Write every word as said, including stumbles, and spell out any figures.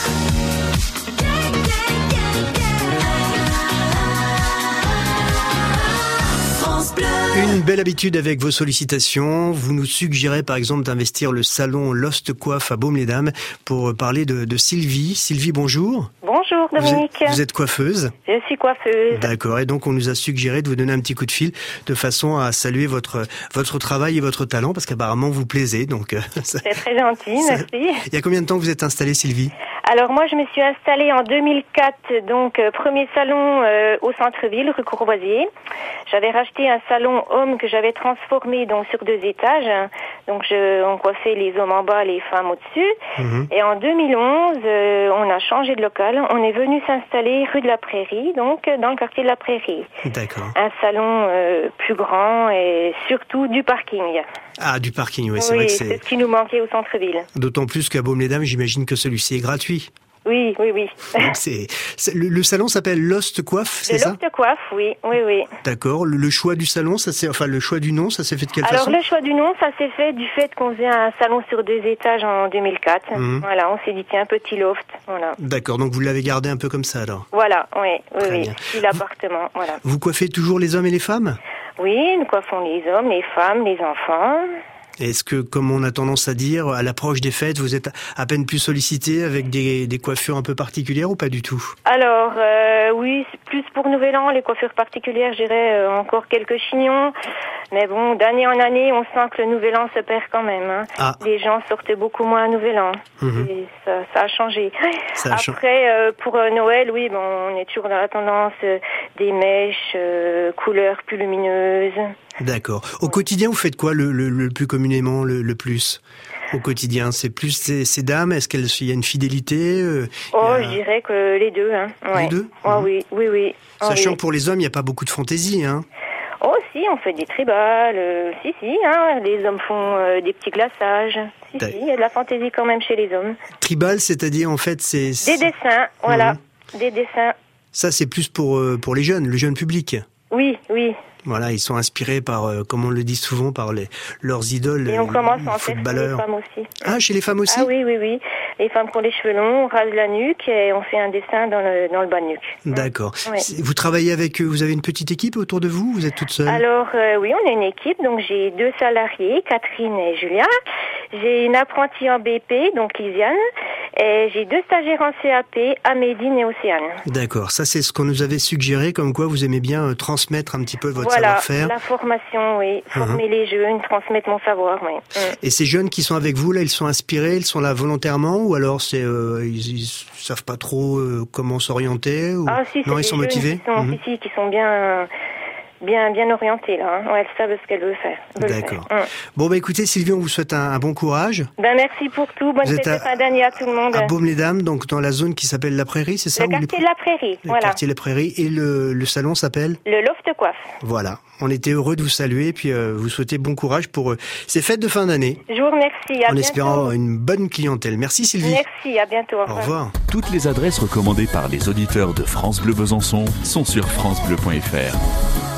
Une belle habitude avec vos sollicitations. Vous nous suggérez par exemple d'investir le salon Lost Coiffe à Baume-les-Dames pour parler de, de Sylvie. Sylvie, bonjour. Bonjour Dominique. Vous êtes, vous êtes coiffeuse ? Je suis coiffeuse. D'accord, et donc on nous a suggéré de vous donner un petit coup de fil de façon à saluer votre votre travail et votre talent parce qu'apparemment vous plaisez. Donc ça, c'est très gentil, ça, merci. Il y a combien de temps que vous êtes installée, Sylvie ? Alors moi je me suis installée en deux mille quatre, donc euh, premier salon euh, au centre-ville, rue Courvoisier. J'avais racheté un salon homme que j'avais transformé donc sur deux étages. Donc je, on coiffait les hommes en bas, les femmes au-dessus. Mmh. Et en deux mille onze, euh, on a changé de local. On est venu s'installer rue de la Prairie, donc dans le quartier de la Prairie. D'accord. Un salon euh, plus grand et surtout du parking. Ah, du parking, oui, c'est oui, vrai que c'est... c'est ce qui nous manquait au centre-ville. D'autant plus qu'à Baume-les-Dames, j'imagine que celui-ci est gratuit. Oui, oui, oui. Donc c'est, c'est le, le salon s'appelle Lost Coiffe, c'est ça ? Lost Coiffe, oui, oui, oui. D'accord. Le, le choix du salon, ça c'est, enfin le choix du nom, ça s'est fait de quelle alors, façon ? Alors le choix du nom, ça s'est fait du fait qu'on faisait un salon sur deux étages en deux mille quatre. Mmh. Voilà, on s'est dit tiens, petit loft, voilà. D'accord. Donc vous l'avez gardé un peu comme ça alors ? Voilà, oui, oui, Très oui. bien. Puis l'appartement, vous, voilà. Vous coiffez toujours les hommes et les femmes ? Oui, nous coiffons les hommes, les femmes, les enfants. Est-ce que, comme on a tendance à dire, à l'approche des fêtes, vous êtes à peine plus sollicité avec des, des coiffures un peu particulières ou pas du tout ? Alors, euh, oui, c'est plus pour Nouvel An, les coiffures particulières, je dirais euh, encore quelques chignons. Mais bon, d'année en année, on sent que le Nouvel An se perd quand même. Hein. Ah. Les gens sortent beaucoup moins à Nouvel An. Mmh. Et ça, ça a changé. Ça a Après, euh, pour euh, Noël, oui, bon, on est toujours dans la tendance euh, des mèches, euh, couleurs plus lumineuses. D'accord. Au quotidien, vous faites quoi le, le, le plus communément, le, le plus ? Au quotidien, c'est plus ces, ces dames. Est-ce qu'il y a une fidélité euh, Oh, a... je dirais que les deux. Hein. Ouais. Les deux ? Oh, mmh. Oui, oui, oui. Oh, Sachant oui. que pour les hommes, il n'y a pas beaucoup de fantaisie, hein ? Oh, si, on fait des tribales. Euh, si, si, hein. Les hommes font euh, des petits glaçages. Si, si, il y a de la fantaisie quand même chez les hommes. Tribal, c'est-à-dire, en fait, c'est... Des dessins, voilà. Mmh. Des dessins. Ça, c'est plus pour, euh, pour les jeunes, le jeune public. Oui, oui. Voilà, ils sont inspirés par, euh, comme on le dit souvent, par les, leurs idoles. Et on commence à en faire chez les femmes aussi. Ah, chez les femmes aussi ? Ah oui, oui, oui. Les femmes qui ont les cheveux longs, on rase la nuque et on fait un dessin dans le, dans le bas de nuque. D'accord. Ouais. Vous travaillez avec eux, vous avez une petite équipe autour de vous ou vous êtes toute seule ? Alors, euh, oui, on a une équipe. Donc, j'ai deux salariés, Catherine et Julien. J'ai une apprentie en B P, donc Lisiane. Et j'ai deux stagiaires en C A P, Amédine et Océane. D'accord. Ça, c'est ce qu'on nous avait suggéré, comme quoi vous aimez bien euh, transmettre un petit peu votre voilà, savoir-faire. La formation, oui. Former uh-huh. les jeunes, transmettre mon savoir, oui. Mm. Et ces jeunes qui sont avec vous, là, ils sont inspirés, ils sont là volontairement ou alors c'est euh, ils, ils savent pas trop euh, comment s'orienter ou... Ah si, non, ils sont motivés. Qui sont, mm-hmm. si, si, qui sont bien... Bien, bien orientée là. Hein. Ouais, elle sait ce qu'elle veut faire. Veut D'accord. Faire. Hum. Bon bah écoutez Sylvie, on vous souhaite un, un bon courage. Ben merci pour tout. Bonne fête de fin d'année à tout le monde. À Baume-les-Dames, donc dans la zone qui s'appelle la Prairie, c'est ça ? Le quartier de la Prairie. Le voilà. quartier de la Prairie et le, le salon s'appelle ? Le Loft Coiffe. Voilà. On était heureux de vous saluer et puis euh, vous souhaiter bon courage pour euh, ces fêtes de fin d'année. Je vous remercie. À en bientôt. Espérant une bonne clientèle. Merci Sylvie. Merci. À bientôt. Au revoir. Au revoir. Toutes les adresses recommandées par les auditeurs de France Bleu Besançon sont sur francebleu point f r.